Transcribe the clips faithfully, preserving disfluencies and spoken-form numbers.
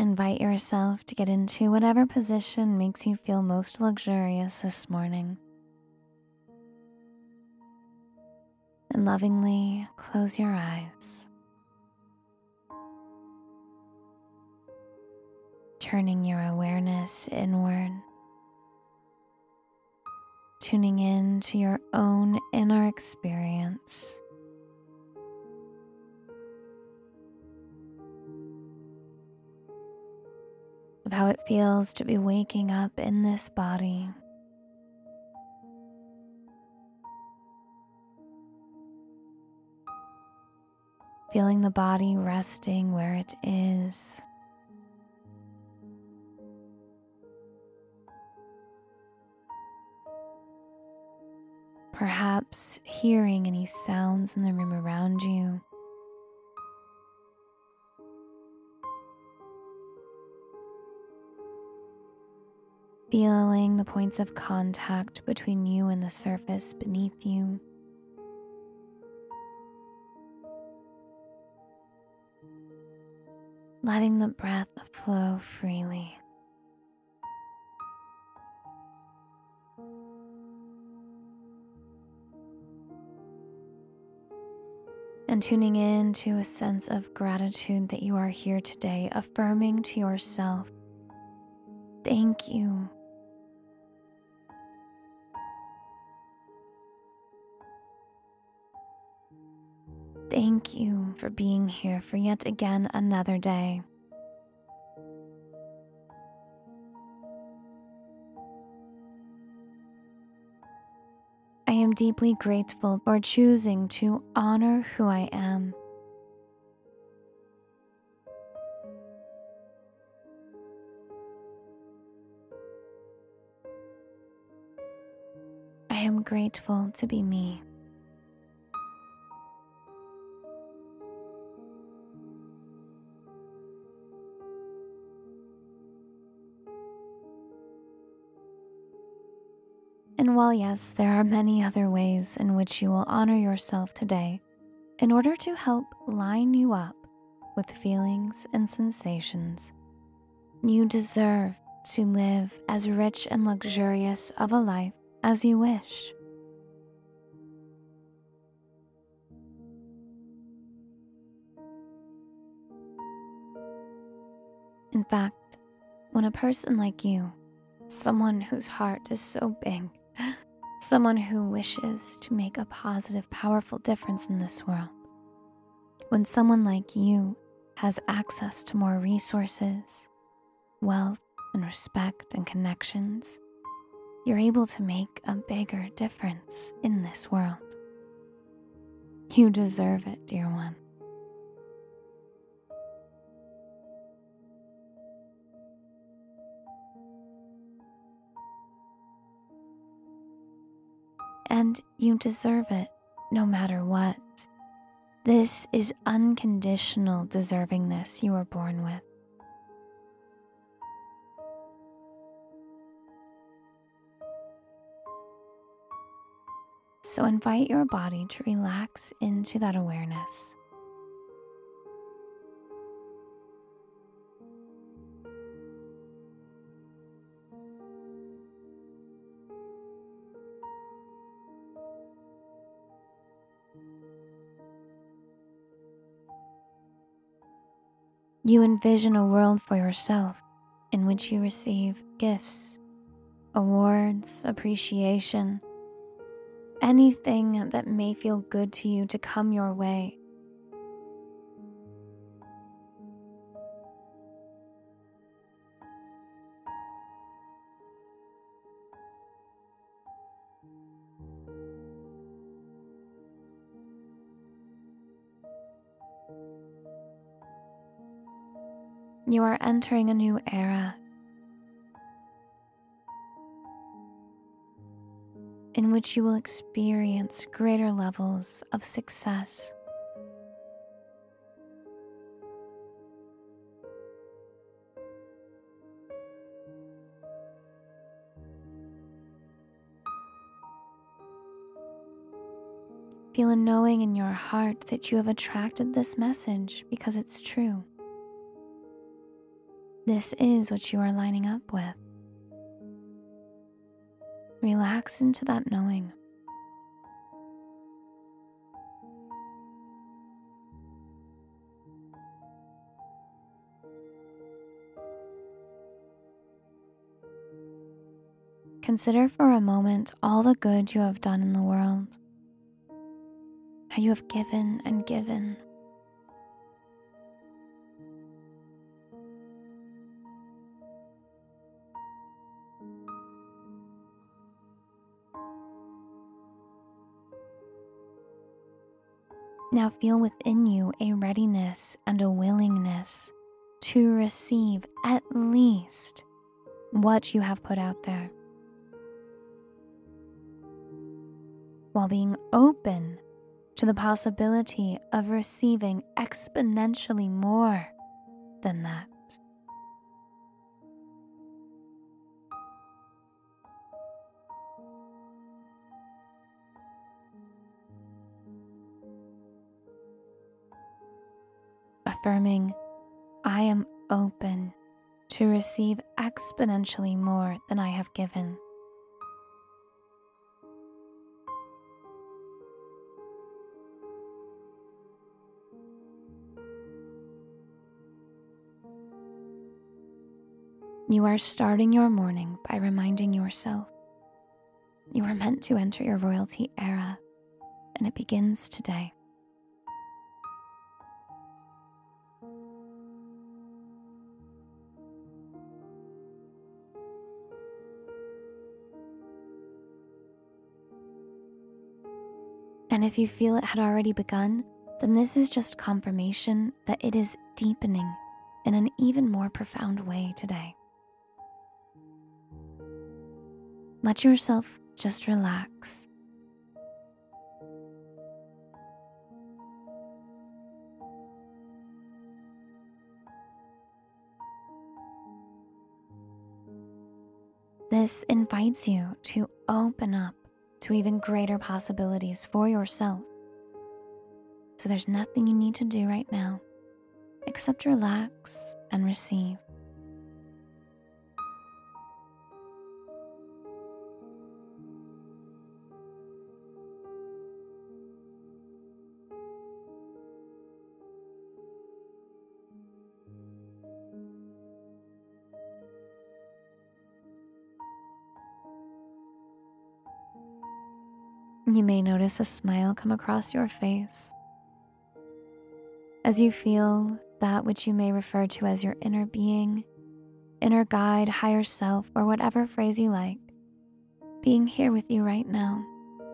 Invite yourself to get into whatever position makes you feel most luxurious this morning. And lovingly close your eyes, turning your awareness inward, tuning in to your own inner experience. Of how it feels to be waking up in this body. Feeling the body resting where it is. Perhaps hearing any sounds in the room around you. Feeling the points of contact between you and the surface beneath you. Letting the breath flow freely. And tuning in to a sense of gratitude that you are here today, affirming to yourself, thank you. Thank you for being here for yet again another day. I am deeply grateful for choosing to honor who I am. I am grateful to be me. And while yes, there are many other ways in which you will honor yourself today, in order to help line you up with feelings and sensations, you deserve to live as rich and luxurious of a life as you wish. In fact, when a person like you, someone whose heart is so big, someone who wishes to make a positive, powerful difference in this world, when someone like you has access to more resources, wealth, and respect and connections, you're able to make a bigger difference in this world. You deserve it, dear one. And you deserve it no matter what. This is unconditional deservingness you were born with. So invite your body to relax into that awareness. You envision a world for yourself in which you receive gifts, awards, appreciation, anything that may feel good to you to come your way. You are entering a new era in which you will experience greater levels of success. Feel a knowing in your heart that you have attracted this message because it's true. This is what you are lining up with. Relax into that knowing. Consider for a moment all the good you have done in the world, how you have given and given. Now feel within you a readiness and a willingness to receive at least what you have put out there, while being open to the possibility of receiving exponentially more than that. Affirming, I am open to receive exponentially more than I have given. You are starting your morning by reminding yourself you are meant to enter your royalty era, and it begins today. And if you feel it had already begun, then this is just confirmation that it is deepening in an even more profound way today. Let yourself just relax. This invites you to open up to even greater possibilities for yourself. So there's nothing you need to do right now except relax and receive. You may notice a smile come across your face as you feel that which you may refer to as your inner being, inner guide, higher self, or whatever phrase you like, being here with you right now.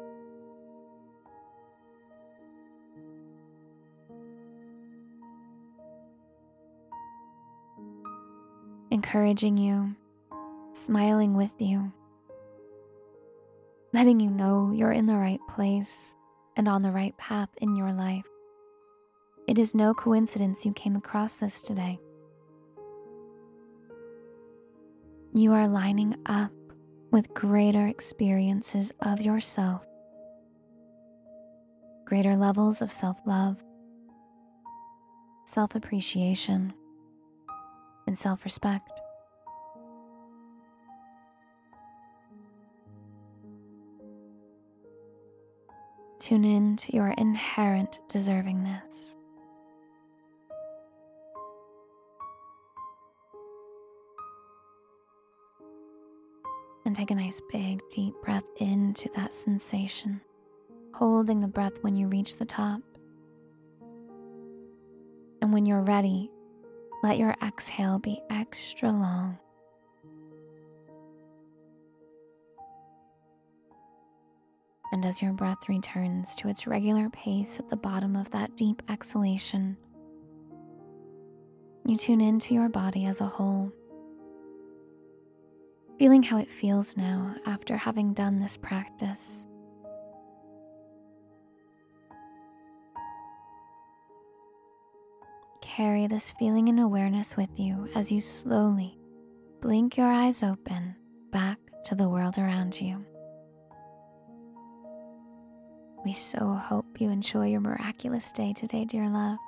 Encouraging you, smiling with you, letting you know you're in the right place and on the right path in your life. It is no coincidence you came across this today. You are lining up with greater experiences of yourself, greater levels of self-love, self-appreciation, and self-respect. Tune in to your inherent deservingness. And take a nice big deep breath into that sensation, holding the breath when you reach the top. And when you're ready, let your exhale be extra long. And as your breath returns to its regular pace at the bottom of that deep exhalation, you tune into your body as a whole, feeling how it feels now after having done this practice. Carry this feeling and awareness with you as you slowly blink your eyes open back to the world around you. We so hope you enjoy your miraculous day today, dear love.